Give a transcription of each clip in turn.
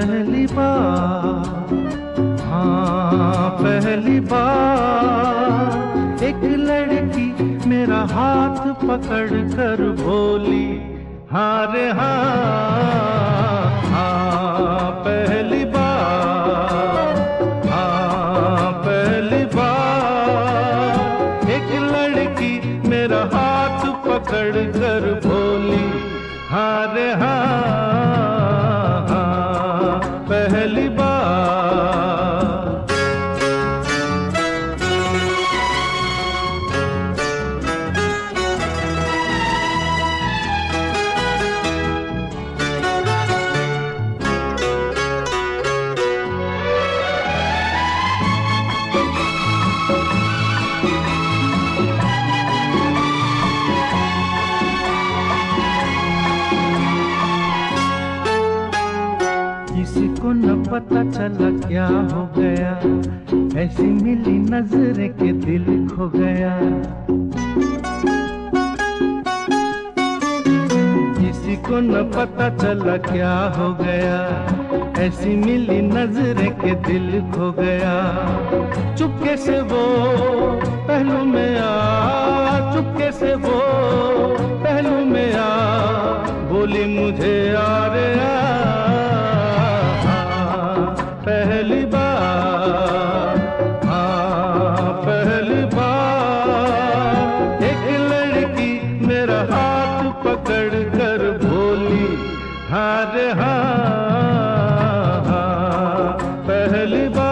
पहली बार, हाँ पहली बार एक लड़की मेरा हाथ पकड़ कर बोली हाँ रे हाँ, हाँ पहली बार, हाँ पहली बार एक लड़की मेरा हाथ पकड़ कर बोली हाँ रे हाँ, हाँ पहली बार। किसी को न पता चला क्या हो गया, ऐसी मिली नजर के दिल खो गया। किसी को न पता चला क्या हो गया, ऐसी मिली नजर के दिल खो गया। चुपके से वो पहलू में आ, चुपके से वो पहलू में आ, बोली मुझे यार पहली बार, हाँ पहली बार एक लड़की मेरा हाथ पकड़ कर बोली हाँ रे हाँ, हाँ पहली बार।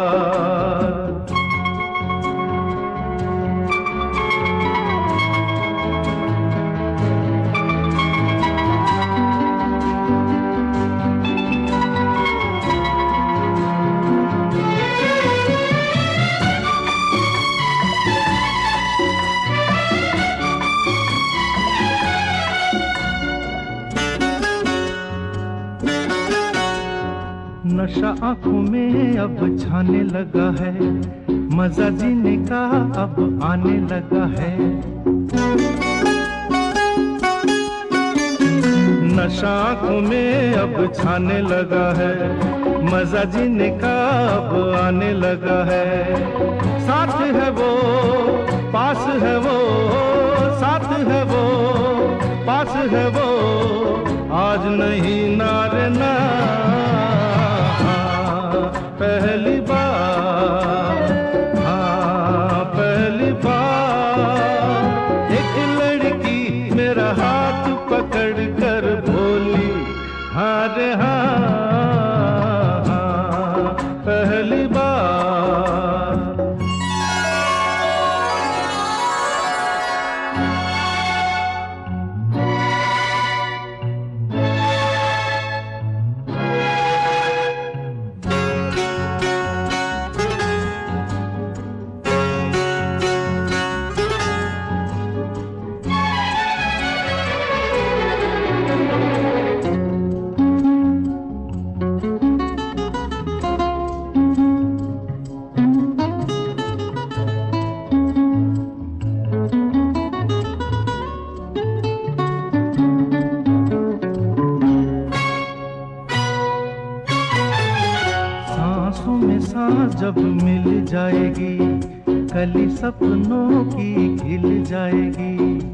नशा आंखों में अब छाने लगा है, मजा जीने का अब आने लगा है। नशा आंखों में अब छाने लगा है, मजा जीने का अब आने लगा है। साथ है वो, पास है वो, साथ है वो, पास है वो, आज नहीं नारे ना पहली बार, हाँ पहली बार एक लड़की मेरा हाथ पकड़ कर बोली हाँ रे हाँ, हाँ पहली बार। सांसों में सांस जब मिल जाएगी, कली सपनों की खिल जाएगी।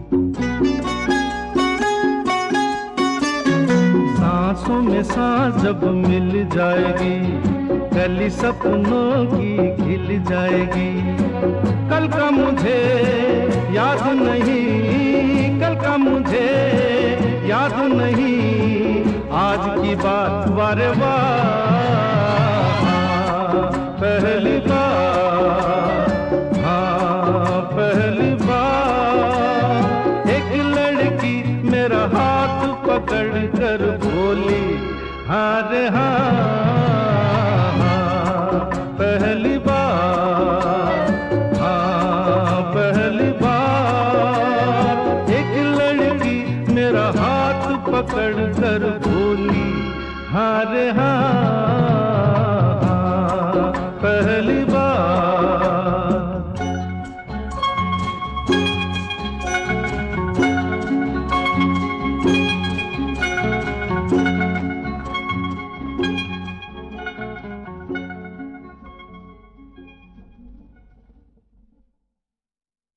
सांसों में सांस जब मिल जाएगी, कली सपनों की खिल जाएगी। कल का मुझे याद नहीं, कल का मुझे याद नहीं, आज की बात वारे वाह पहली बार, हाँ पहली बार एक लड़की मेरा हाथ पकड़ कर बोली हाँ रे हाँ, हाँ पहली बार, हाँ पहली बार एक लड़की मेरा हाथ पकड़ कर बोली हाँ रे हाँ।